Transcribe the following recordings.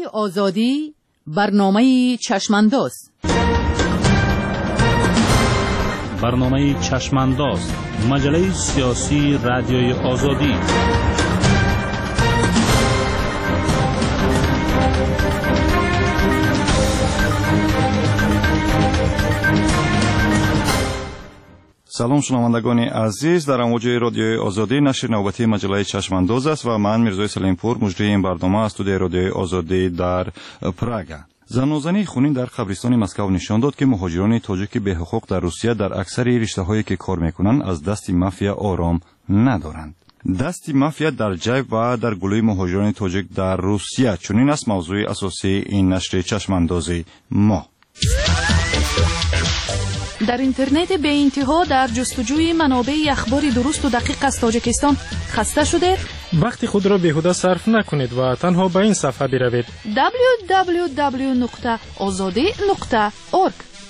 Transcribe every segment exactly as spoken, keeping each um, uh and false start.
آزادی، برنامه چشمانداز. برنامه چشمانداز، مجله سیاسی رادیوی آزادی. سلام شنوندگان عزیز، در امواج رادیوی آزادی نشر نوبتی مجله چشمانداز است و من میرزای سلیمپور مجری این برنامه از استودیوی رادیوی آزادی در پراگ. زنوزنی خونین در قبرستان مسکو نشان داد که مهاجران تاجیک به حقوق در روسیه در اکثر رشته‌هایی که کار میکنند از دست مافیا آرام ندارند. دست مافیا در جیب و در گلوی مهاجران تاجیک در روسیه چنین است موضوع اساسی این نشر چشماندازی ما. در اینترنت به انتها در جستجوی منابع اخبار درست و دقیق از تاجیکستان خسته شده؟ وقت خود را بیهوده صرف نکنید و تنها به این صفحه بروید دبلیو دبلیو دبلیو نقطه آزادی نقطه اورگ.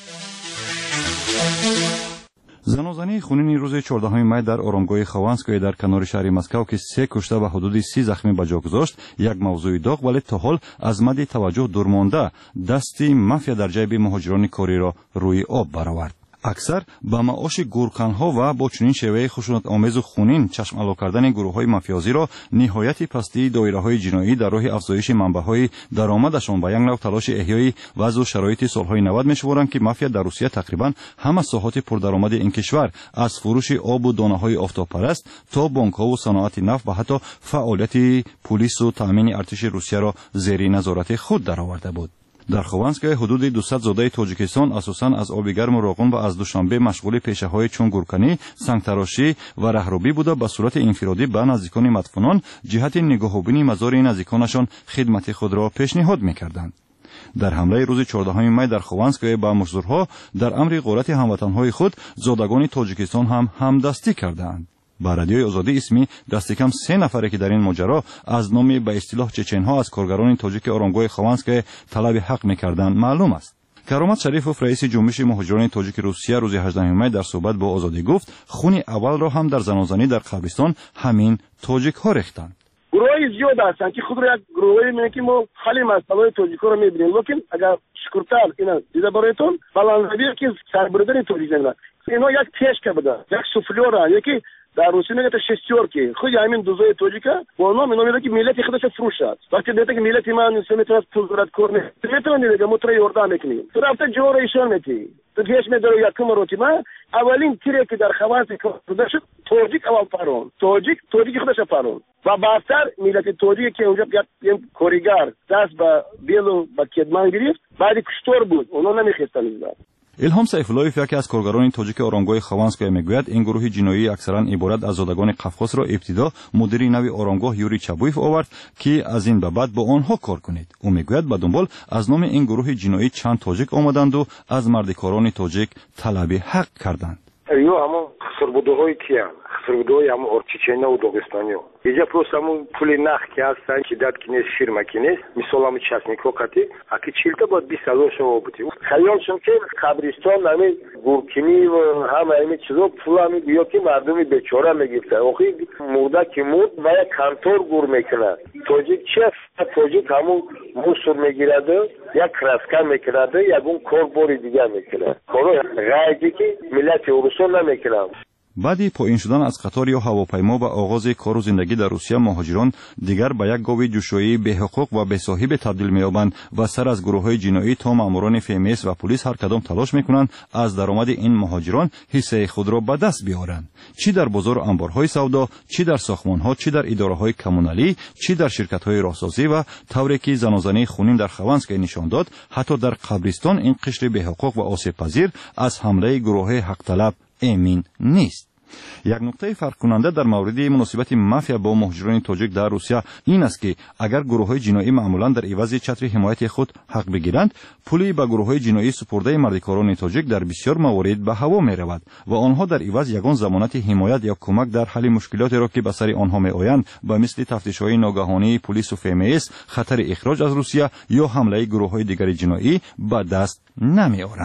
زنازنی خونین روز چهاردهم می در آرامگاه خوانسکوی در کنار شهر مسکو که سه کشته و حدود سی زخمی به جا گذاشت یک موضوع داغ، ولی تا حال از مد توجه دور مانده دستی مافیا در جیب مهاجران کاری را روی آب برآورد. اکثر با معاش گورخانها و با چنین شیوه خشونت آمیز و خونین چشم الو کردن گروه‌های مافیازی را نهایت پستی دایره‌های جنایی در راه افزایش منبع‌های درآمدشان با یک نوع تلاش احیای وضع و شرایط سال‌های نود می‌شمارند که مافیا در روسیه تقریباً همه ساحات پردرآمد این کشور از فروش آب و دانه‌های آفتابپرست تا بانک‌ها و صنعت نفت و حتی فعالیت پلیس و تامین ارتش روسیه را زیر نظارت خود درآورده بود. در خوانسک حدود دویست زاده تاجیکستان اساساً از آب گرم و روغن و از دوشنبه مشغول پیشه‌های چون گورکنی، سنگتراشی و رهروی بوده به صورت انفرادی به نزدیکان مدفونان جهت نگاه‌آبینی مزار نزدیکانشان خدمت خود را پیشنهاد می‌کردند. در حمله روز چهاردهم می در خوانسک با مزدورها در امر غارت هموطن‌های خود زادگان تاجیکستان هم همدستی کردند. با رادیوی آزادی اسمی دست کم سه نفره که در این ماجرا از نام به اصطلاح چچن‌ها از کارگران تاجیک آرامگاه خوانسک طلب حق می‌کردند معلوم است. کرامت شریفوف رئیس جنبش مهاجران تاجیک روسیه روز هجدهم می در صحبت با آزادی گفت خون اول را هم در زنازنی در قبرستان همین تاجیک‌ها ریختند. گروهی زیاد هستند که خود را یک گروهی میگن که ما خالی مسئله تاجیک‌ها رو می‌بینیم، لیکن اگر شکرتر اینا دیده برایتون بلندوی که سربردن تاجیک‌ها اینا یک تشک بوده، یک سوفلور یکی در روسیه میگه تا شستیورکی خود همین دوزای تاجیکا با نام اینا میگه که ملت خودش فروشد. وقتی دیگه که ملت ما نمیتونه پول درات کنه میتونه دیگه موتور یوردان میکنه تو رفته جوره ایشان میتی تو دیش میداره یکم روتی ما اولین تیری که در خواص خودش تاجیک اول پارون تاجیک تاجیک خودش پارون و بعدتر ملت تاجیک که اونجا یک کوریگر دست با بیلو با کدمان گرفت بعد کشتور بود اونا نمیخواستن میذارن. الهام سیفاللهیف یکی از کارگران تاجیک آرامگاه خوانسک میگوید این گروه جنایی اکثرا عبارت از زادگان قفقاز را ابتدا مدیر نوی آرامگاه یوری چابویف آورد که از این به بعد با آنها کار کنید. او میگوید به دنبال از نام این گروه جنایی چند تاجیک آمدند و از مردکاران تاجیک طلب حق کردند. ایو همون خسربودهای کیان خسربودهای همون ارچیچینا و داغستانیو اینجا پروس همون پول نخ که هستن که داد کنیز فیرما کنیز مثال همون چسنیکو کتی اکی چیلتا باید بیست هزار شما بودی خیال شم که قبرستان همین گورکنی و همه همین چیزا پول همین بیا که مردمی بیچاره میگیفتن اوخی مرده که مرد و یک کانتور گور میکنه تاجیک چه تاجیک همون موسور میگیرده یک کراسکا میکنه یک اون کار باری دیگه میکنه کارو غایدی که ملت اروسا نمیکنه. بعدی پایین شدن از قطار یا هواپیما و آغاز کار و زندگی در روسیه مهاجران دیگر به یک گاو جوشایی به حقوق و به صاحب تبدیل می‌یابند و سر از گروه‌های جنایی تا ماموران فیمس و پلیس هر کدام تلاش می‌کنند از درآمد این مهاجران حصه خود را به دست بیارند، چی در بازار انبارهای سودا، چی در ساختمان‌ها، چی در اداره‌های کمونالی، چی در شرکت‌های راهسازی و طوری که زنازنی خونین در خوانسک نشان داد حتی در قبرستان این قشر به حقوق و آسیب‌پذیر از حمله گروه حق طلب امین نیست. یک نکته فرق کننده در مورد مناسبت مافیا با مهاجران تاجیک در روسیه این است که اگر گروه‌های جنایی معمولاً در عوض چتر حمایت خود حق بگیرند، پولی به گروه‌های جنایی سپرده مردکاران تاجیک در بسیار موارد به هوا می‌رود و آنها در عوض یگان ضمانت حمایت یا کمک در حل مشکلات را که به سر آنها می‌آیند به مثل تفتیش‌های ناگهانی پلیس و فیمس، خطر اخراج از روسیه یا حمله گروه‌های دیگر جنایی به دست نمی‌آورند.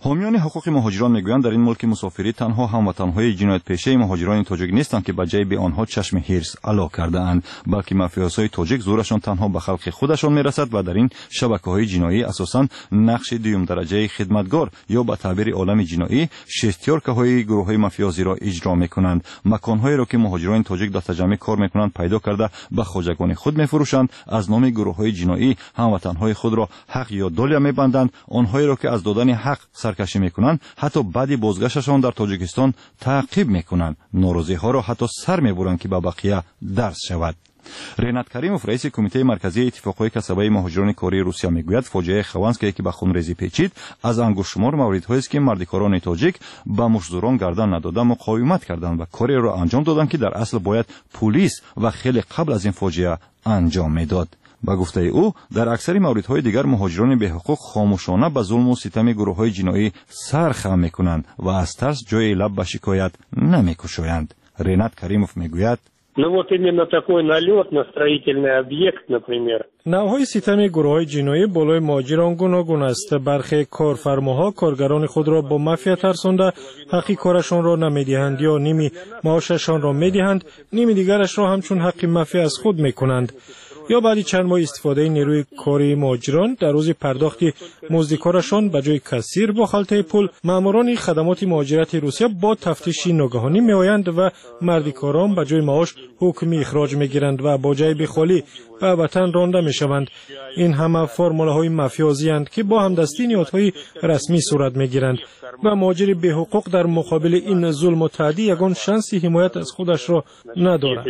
حامیان حقوق مهاجران میگویند در این ملک مسافری تنها هموطنهای جنایت‌پیشه مهاجران تاجیک نیستند که بجای به آنها چشم حرص علا کرده اند، بلکه مافیاهای تاجیک زورشان تنها به خلق خودشان میرسد و در این شبکه‌های جنایی اساساً نقش دوم درجه خدمتگار یا به تعبیر عالم جنایی شستیارکه‌های گروه‌های مافیازی را اجرا می‌کنند. مکان‌هایی را که مهاجران تاجیک در تجمع کار می‌کنند پیدا کرده به خواجگان خود می‌فروشند، از نام گروه‌های جنایی هموطنهای خود را حق یا دولیا می‌بندند، آنهایی را که از دادن حق سرکشی می‌کنند حتی بعد بازگشتشان در تاجیکستان تعقیب می‌کنند، ناراضی‌ها را حتی سر می‌برند که به بقیه درس شود. رینات کریموف رئیس کمیته مرکزی اتفاقهای کسبه مهاجران کاری روسیه میگوید فاجعه خوانسک که به خونریزی پیچید از انگشتشمار موردهایی است که مردکاران تاجیک به مشزوران گردن نداده مقاومت کردند و کاری را انجام دادند که در اصل باید پلیس و خیلی قبل از این فاجعه انجام میداد. با گفته او در اکثر موردهای دیگر مهاجران به حقوق خاموشانه به ظلم و ستم گروه‌های جنایی سر خم میکنند و از ترس جای لب به شکایت نمیکشایند. رینات کریموف میگوید Ну вот именно такой налет на строительный объект, например. نوعهای ستم گروه‌های جنایی بالای مهاجران گوناگون است. برخی کارفرماها کارگران خود را با مافیا ترسانده حقی کارشان را نمیدهند یا نیمی معاششان را میدهند، نیمی دیگرش را همچون حقی مافیا از خود میکنند. یا بعد چند ماه استفاده نیروی کاری مهاجران در روز پرداخت مزد کارشان به جای کسیر با خلطه پول، ماموران خدمات مهاجرت روسیه با تفتیش ناگهانی میآیند و مردکاران به جای معاش حکمی اخراج میگیرند و با جای بخالی به وطن رانده میشوند. این همه فرموله‌های مافیازی اند که با همدستی نهادهای رسمی صورت میگیرند و مهاجر به حقوق در مقابل این ظلم و تعدی یگان شانسی حمایت از خودش را ندارد.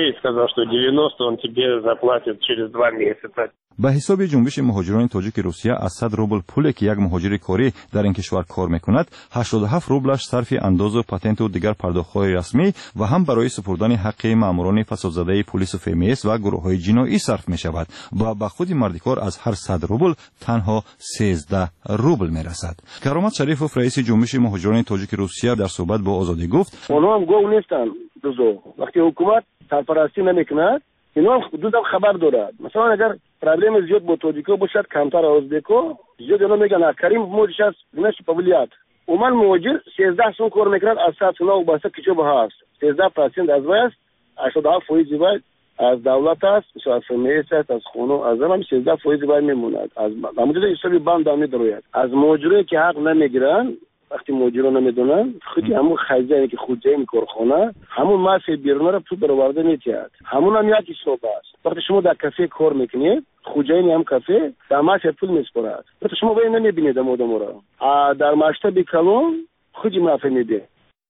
به حساب جنبش مهاجران تاجیک روسیه از صد روبل پولی که یک مهاجر کاری در این کشور کار میکند، هشتاد و هفت روبلش صرف انداز و پاتنت و دیگر پرداخت‌های رسمی و هم برای سپردن حق ماموران فسادزده پلیس و فیمیس و گروه‌های جنایی صرف میشود و به خود مردکار از هر صد روبل تنها سیزده روبل میرسد. کرامت شریفوف رئیس جنبش مهاجران تاجیک روسیه در صحبت با آزادی گفت اونها هم گو نیستن دوزو وقتی حکومت سرپرستی نمیکند اینا دوزم خبر دارد. مثلا اگر پرابلم زیاد با تاجیکا باشد کمتر ازبکو زیاد اونا میگن کریم موجش است نش قابلیت عموما مهاجر سیزده سون کار میکنند از صد سون و باسه کیچو به هست سیزده درصد از وست هشتاد و هفت فایز باید از دولت است از فمیس است از خونو از هم سیزده فایز باید میموند. از موجود حسابی بند دامنی دروید از مهاجری که حق نمیگیرن وقتی مهاجر نمیدونن خودی همون خریداری که خود جای کارخانه همون ماسی بیرون رو تو برآورده میتیاد همون هم یکی صوبه است. وقتی شما در کافه کار میکنید خودجای هم کافه در ماسی پول میسپرد وقتی شما باید نمیبینید مودم رو در مشتبه کلون خودی معافی میده.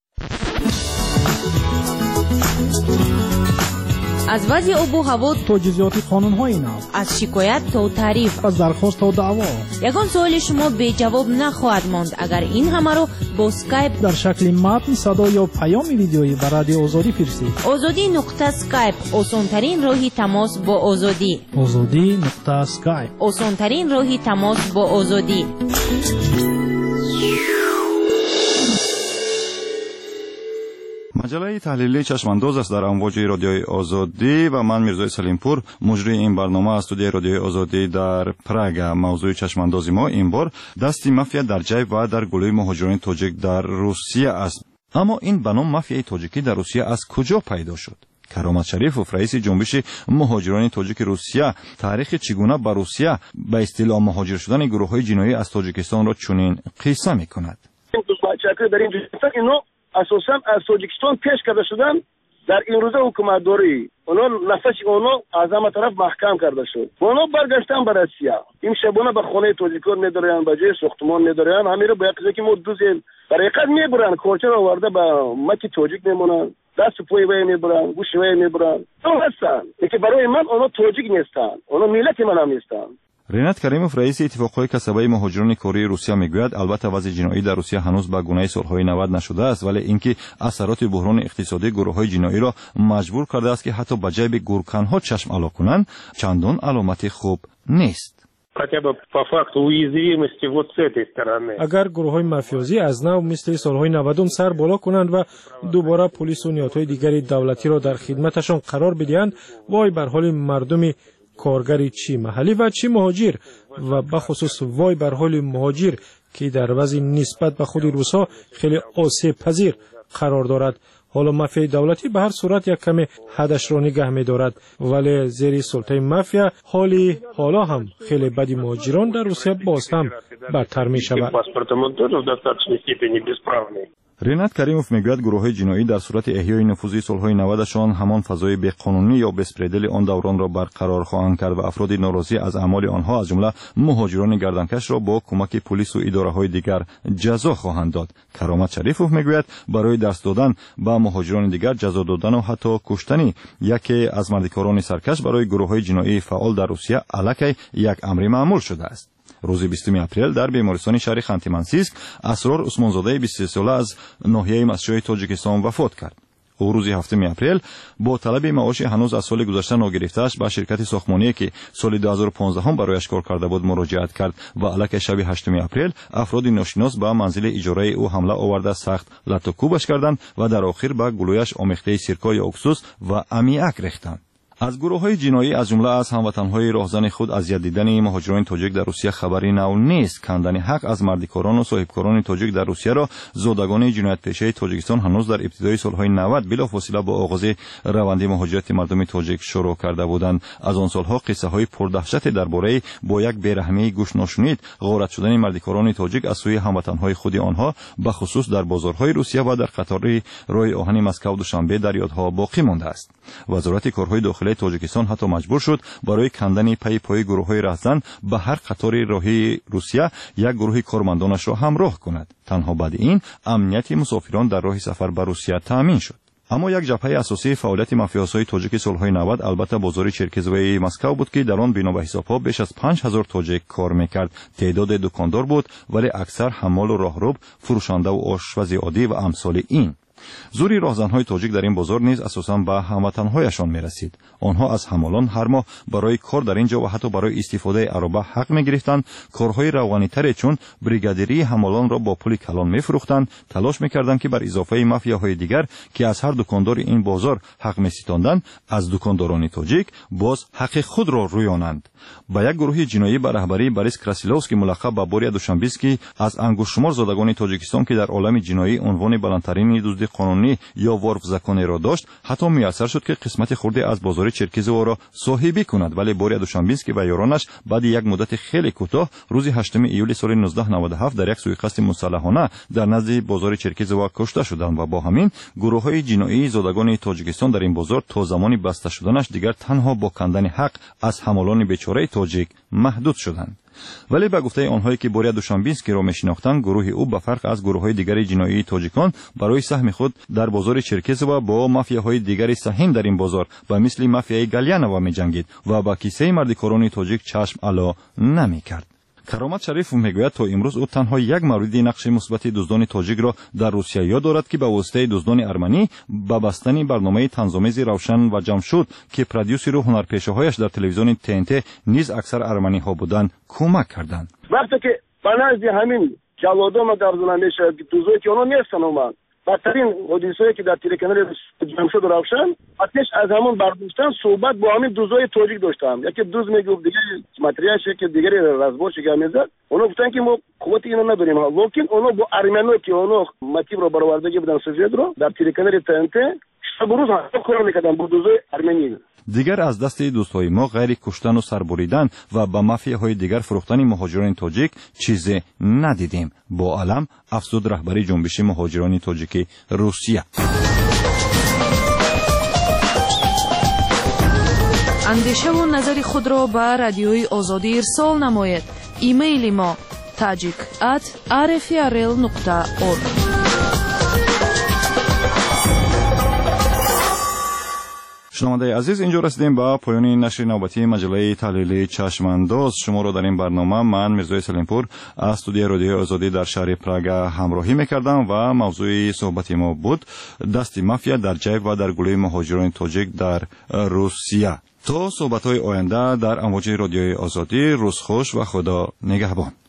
از وضع آب و هوا تا جزئیات قانون‌های نو، از شکایت تا تعریف، از درخواست تا دعوا، یگان سوال شما بی جواب نخواهد ماند اگر این همه رو با اسکایپ در شکل متن، صدا یا پیام ویدیویی به رادیو آزادی فرستید. آزادی نقطه اسکایپ آسان‌ترین راهی تماس با آزادی. آزادی نقطه اسکایپ آسان‌ترین راهی تماس با آزادی. مجله تحلیلی چشمانداز است در امواج رادیوی آزادی و من میرزای سلیمپور مجری این برنامه از استودیوی رادیوی آزادی در پراگ. موضوع چشمانداز ما این بار دستی مافیا در جای و در گلوی مهاجران تاجیک در روسیه است. اما این به نام مافیای تاجیکی در روسیه از کجا پیدا شد؟ کرامت شریفوف رئیس جنبش مهاجران تاجیک روسیه تاریخ چگونه به روسیه به اصطلاح مهاجر شدن گروه‌های جنایی از تاجیکستان را چنین قصه می‌کند. اساساً از تاجیکستان پیش کرده شدن در این روزه حکومت داری اونا نفس اونا از همه طرف محکم کرده شد. اونا برگشتن به روسیه. این شبانه به خانه تاجیکان می‌دارن، به جای ساختمان می‌دارن. همین رو باید که ما دوزیم برای قد میبرن کارچه رو آورده به مکی تاجیک میمونن. دست پای وای میبرن، گوش وای میبرن. اون هستن که برای من اونا تاجیک نیستن. اونا ملت من هم نیستن. رینات کریموف رئیس اتفاقهای کسبه مهاجران کاری روسیه میگوید البته وضع جنایی در روسیه هنوز به گونه سالهای نود نشده است، ولی اینکه اثرات بحران اقتصادی گروه‌های جنایی را مجبور کرده است که حتی به جای به گورکن‌ها چشم علا کنند چندان علامت خوب نیست. اگر گروه‌های مافیازی از نو مثل سالهای نود سر بالا کنند و دوباره پلیس و نهادهای دیگر دولتی را در خدمتشان قرار بدهند، وای بر حال مردم کارگری چی محلی و چی مهاجر و بخصوص وای بر حال مهاجر که در وضع نسبت به خود روس‌ها خیلی آسیب پذیر قرار دارد. حالا مافیای دولتی به هر صورت یک کمی حدش را نگه می‌دارد، ولی زیر سلطه مافیا حالی حالا هم خیلی بدی مهاجران در روسیه باز هم بدتر می‌شود. رینات کریموف میگوید گروه‌های جنایی در صورت احیای نفوذی صلح‌های نودشان همان فضای بی‌قانونی یا بسپریدل آن دوران را برقرار خواهند کرد و افراد ناراضی از اعمال آنها از جمله مهاجران گردنکش را با کمک پلیس و اداره‌های دیگر جزا خواهند داد. کرامت شریفوف میگوید برای دست دادن به مهاجران دیگر جزا دادن و حتی کشتن یکی از مردکاران سرکش برای گروه‌های جنایی فعال در روسیه الکی یک امر معمول شده است. روز بیستم اپریل در بیمارستان شهر خانتی-منسیسک اسرار عثمانزاده بیست و سه ساله از ناحیه مسجد تاجیکستان وفات کرد. او روز هفتم اپریل با طلب معاش هنوز از سال گذشته ناگرفته‌اش به شرکت ساختمانی که سال دو هزار و پانزده برایش کار کرده بود مراجعت کرد و الک شب هشتم اپریل افراد ناشناس به منزل اجاره او حمله آورده سخت لط و کوبش کردند و در آخر به گلویش آمیخته سرکای اکسوس و امیاک ریختند. از گروه‌های جنایی از جمله از هموطن‌های راهزن خود اذیت دیدن مهاجران تاجیک در روسیه خبری نو نیست. کندن حق از مردکاران و صاحبکاران تاجیک در روسیه را زادگان جنایت پیشه تاجیکستان هنوز در ابتدای سال‌های نود بلافاصله با آغاز روند مهاجرت مردم تاجیک شروع کرده بودند. از آن سال‌ها قصه‌های پردهشت درباره با یک بی‌رحمی گوش ناشنید غارت شدن مردکاران تاجیک از سوی هموطن‌های خود آنها به خصوص در بازارهای روسیه و در قطار راه آهن مسکو دوشنبه در یادها باقی مانده است. وزارت کارهای داخلی تاجیکستان حتی مجبور شد برای کندن پی پای گروه‌های رهزن به هر قطار راهی روسیه یک گروه کارمندانش را همراه کند. تنها بعد این امنیت مسافران در راه سفر به روسیه تامین شد. اما یک جبهه اساسی فعالیت مافیاسای تاجیک سال‌های نود البته بازار چرکزوی مسکو بود که در آن بنا به حساب‌ها بیش از پنج هزار تاجیک کار می‌کرد. تعداد دکاندار بود ولی اکثر حمال و راهرو، فروشنده و آشپز عادی و امثال این. زوری راهزن‌های تاجیک در این بازار نیز اساساً به هموطن‌هایشان می‌رسید. آنها از حمالان هر ماه برای کار در اینجا و حتی برای استفاده عربه حق می‌گرفتند. کارهای روانی‌تر چون بریگادیری حمالان را با پول کلان می‌فروختند، تلاش می‌کردند که بر اضافه مافیاهای دیگر که از هر دکاندار این بازار حق می‌ستاندند، از دکانداران تاجیک باز حق خود را رویانند. با یک گروه جنایی به رهبری بوریس کراسیلوفسکی ملقب به بوریا دوشنبیسکی از انگشتشمار زادگان تاجیکستان که در عالم جنایی عنوان بلندترین دزد قانونی یا ورف زکانی را داشت، حتی میسر شد که قسمت خورده از بازار چرکز او را صاحبی کند. ولی بوریا دوشنبیسکی و یارانش بعد یک مدت خیلی کوتاه روز هشتم ایول سال نوزده نود و هفت در یک سوءقصد مسلحانه در نزد بازار چرکز او کشته شدند و با همین گروه‌های جنایی زادگان تاجیکستان در این بازار تا زمانی بسته شدنش دیگر تنها با کندن حق از حمالان بیچاره تاجیک محدود شدند. ولی به گفته آنهایی که بوریا دوشنبیسکی را میشناختند، گروه او به فرق از گروه‌های دیگر جنایی تاجیکان برای سهم خود در بازار چرکز و با مافیاهای دیگر سهیم در این بازار به مثل مافیای گلیانوا می‌جنگید و با کیسه مردکاران تاجیک چشم علا نمی‌کرد. کرامت شریف میگوید تا امروز او تنها یک مورد نقش مثبت دزدان تاجیک را در روسیه یاد دارد که به واسطه دزدان ارمنی به بستن برنامه طنزآمیز روشن و جمشید که پرودیوسر و هنرپیشه‌هایش در تلویزیون تی ان تی نیز اکثر ارمنی ها بودند کمک کردند. وقتی که بنازی همین جلادام در زمان میشه دوزایی که اونا نیستن اومد بدترین حدیثایی که در تلکانال جمشید روشن آتش از همون برداشتن صحبت با همین دوزای تاجیک داشتم. یکی دوز میگفت دیگه ماتریالش که دیگری رازبورش که میزد اونا گفتن که ما قوت اینو نداریم، لیکن اونا با ارمنو که اونا ماتیو رو برآوردگی بودن سوژد رو در تلکانال تی ان تی شب روز کار میکردن با دوزای ارمنی. دیگر از دست دوستای ما غیر کشتن و سربریدن و به مافیاهای دیگر فروختن مهاجران تاجیک چیزی ندیدیم. با علم افزود رهبری جنبش مهاجران تاجیک روسیه. اندیشه و نظر خود را به رادیوی آزادی ارسال نماید. ایمیل ما tajik at r f r l nokta org. شنونده عزیز، اینجا رسیدیم به پایان نشر نوبتی مجله تحلیلی چشمانداز. شما را در این برنامه من میرزای سلیمپور از استودیو رادیو آزادی در شهر پراگ همراهی میکردم و موضوع صحبت ما بود دست مافیا در جیب و در گلوی مهاجران تاجیک در روسیه. تا صحبت های آینده در امواج رادیوی آزادی، روز خوش و خدا نگهبان.